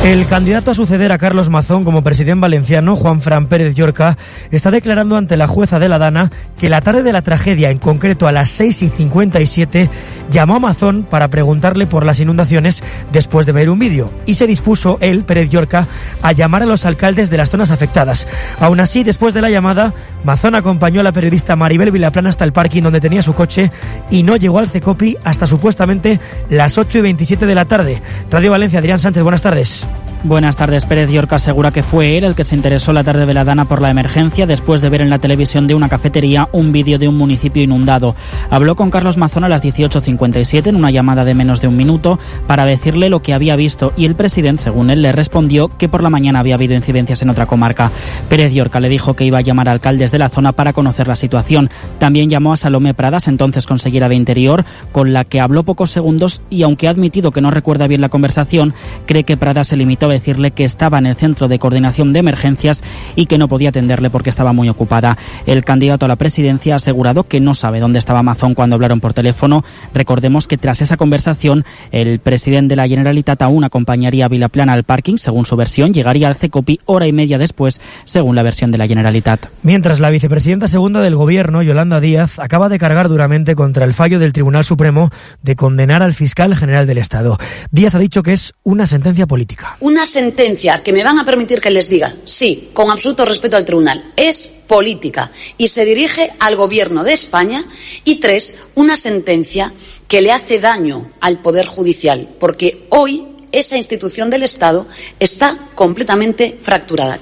El candidato a suceder a Carlos Mazón como presidente valenciano, Juanfran Pérez Llorca, está declarando ante la jueza de la Dana que la tarde de la tragedia, en concreto a las 6:57, llamó a Mazón para preguntarle por las inundaciones después de ver un vídeo, y se dispuso él, Pérez Llorca, a llamar a los alcaldes de las zonas afectadas. Aún así, después de la llamada, Mazón acompañó a la periodista Maribel Vilaplana hasta el parking donde tenía su coche y no llegó al CECOPI hasta supuestamente las 8:27 de la tarde. Radio Valencia, Adrián Sánchez, buenas tardes. Buenas tardes. Pérez Llorca asegura que fue él el que se interesó la tarde de la Dana por la emergencia después de ver en la televisión de una cafetería un vídeo de un municipio inundado. Habló con Carlos Mazón a las 18:57 en una llamada de menos de un minuto para decirle lo que había visto, y el presidente, según él, le respondió que por la mañana había habido incidencias en otra comarca. Pérez Llorca le dijo que iba a llamar a alcaldes de la zona para conocer la situación. También llamó a Salomé Pradas, entonces consellera de Interior, con la que habló pocos segundos, y aunque ha admitido que no recuerda bien la conversación, cree que Pradas se limitó a decirle que estaba en el Centro de Coordinación de Emergencias y que no podía atenderle porque estaba muy ocupada. El candidato a la presidencia ha asegurado que no sabe dónde estaba Mazón cuando hablaron por teléfono. Recordemos que tras esa conversación, el presidente de la Generalitat aún acompañaría a Vilaplana al parking, según su versión, llegaría al CECOPI hora y media después, según la versión de la Generalitat. Mientras, la vicepresidenta segunda del Gobierno, Yolanda Díaz, acaba de cargar duramente contra el fallo del Tribunal Supremo de condenar al fiscal general del Estado. Díaz ha dicho que es una sentencia política. Una sentencia que me van a permitir que les diga, sí, con absoluto respeto al tribunal, es política y se dirige al Gobierno de España. Y 3, una sentencia que le hace daño al Poder Judicial, porque hoy esa institución del Estado está completamente fracturada.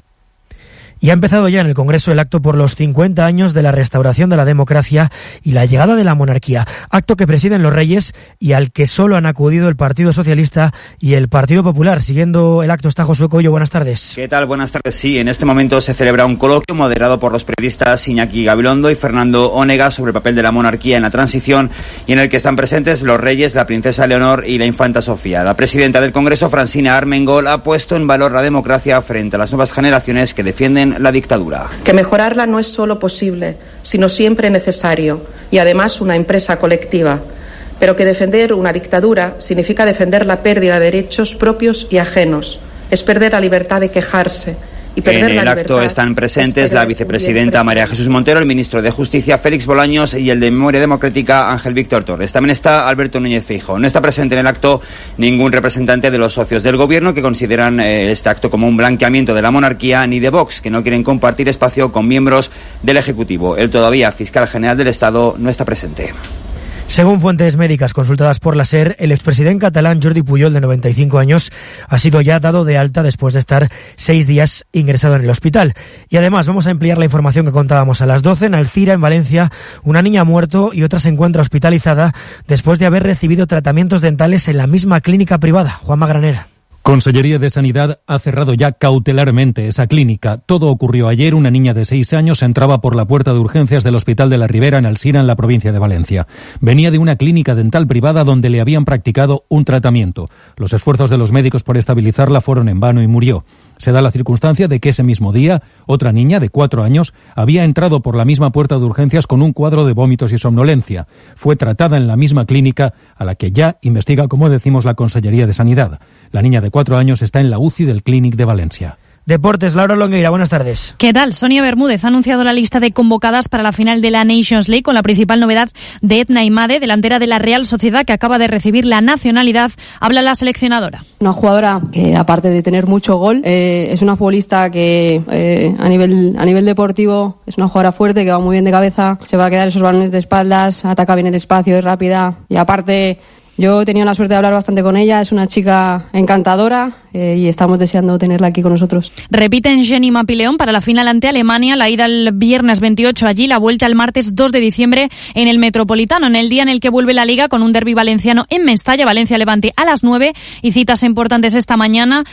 Y ha empezado ya en el Congreso el acto por los 50 años de la restauración de la democracia y la llegada de la monarquía. Acto que presiden los Reyes y al que solo han acudido el Partido Socialista y el Partido Popular. Siguiendo el acto está Josué Coello. Buenas tardes. ¿Qué tal? Buenas tardes. Sí, en este momento se celebra un coloquio moderado por los periodistas Iñaki Gabilondo y Fernando Onega sobre el papel de la monarquía en la transición, y en el que están presentes los Reyes, la princesa Leonor y la infanta Sofía. La presidenta del Congreso, Francina Armengol, ha puesto en valor la democracia frente a las nuevas generaciones que defienden la dictadura. Que mejorarla no es solo posible, sino siempre necesario, y además una empresa colectiva. Pero que defender una dictadura significa defender la pérdida de derechos propios y ajenos. Es perder la libertad de quejarse. En el acto están presentes la vicepresidenta María Jesús Montero, el ministro de Justicia Félix Bolaños y el de Memoria Democrática Ángel Víctor Torres. También está Alberto Núñez Feijóo. No está presente en el acto ningún representante de los socios del Gobierno, que consideran este acto como un blanqueamiento de la monarquía, ni de Vox, que no quieren compartir espacio con miembros del Ejecutivo. El todavía fiscal general del Estado no está presente. Según fuentes médicas consultadas por la SER, el expresidente catalán Jordi Pujol, de 95 años, ha sido ya dado de alta después de estar 6 días ingresado en el hospital. Y además vamos a ampliar la información que contábamos a las 12. En Alcira, en Valencia, una niña ha muerto y otra se encuentra hospitalizada después de haber recibido tratamientos dentales en la misma clínica privada. Juanma Granera. Consellería de Sanidad ha cerrado ya cautelarmente esa clínica. Todo ocurrió ayer. Una niña de 6 años entraba por la puerta de urgencias del Hospital de la Ribera en Alsina, en la provincia de Valencia. Venía de una clínica dental privada donde le habían practicado un tratamiento. Los esfuerzos de los médicos por estabilizarla fueron en vano y murió. Se da la circunstancia de que ese mismo día, otra niña de 4 años había entrado por la misma puerta de urgencias con un cuadro de vómitos y somnolencia. Fue tratada en la misma clínica a la que ya investiga, como decimos, la Consellería de Sanidad. La niña de 4 años está en la UCI del Clínic de Valencia. Deportes, Laura Longueira, buenas tardes. ¿Qué tal? Sonia Bermúdez ha anunciado la lista de convocadas para la final de la Nations League, con la principal novedad de Edna Imade, delantera de la Real Sociedad, que acaba de recibir la nacionalidad. Habla la seleccionadora. Una jugadora que, aparte de tener mucho gol, es una futbolista que a nivel deportivo es una jugadora fuerte, que va muy bien de cabeza, se va a quedar esos balones de espaldas, ataca bien el espacio, es rápida, y aparte yo he tenido la suerte de hablar bastante con ella. Es una chica encantadora y estamos deseando tenerla aquí con nosotros. Repiten Jenny Mapileón para la final ante Alemania, la ida el viernes 28 allí, la vuelta el martes 2 de diciembre en el Metropolitano, en el día en el que vuelve la Liga, con un derbi valenciano en Mestalla, Valencia-Levante a las 9, y citas importantes esta mañana,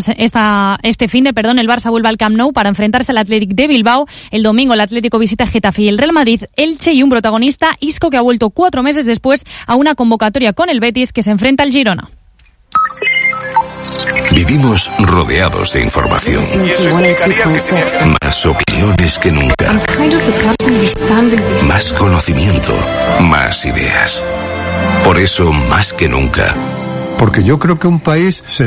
este fin de, el Barça vuelve al Camp Nou para enfrentarse al Athletic de Bilbao. El domingo el Atlético visita Getafe y el Real Madrid, Elche, y un protagonista, Isco, que ha vuelto 4 meses después a una convocatoria con el Betis, que se enfrenta al Girona. Vivimos rodeados de información. Más opiniones que nunca. Más conocimiento. Más ideas. Por eso, más que nunca. Porque yo creo que un país se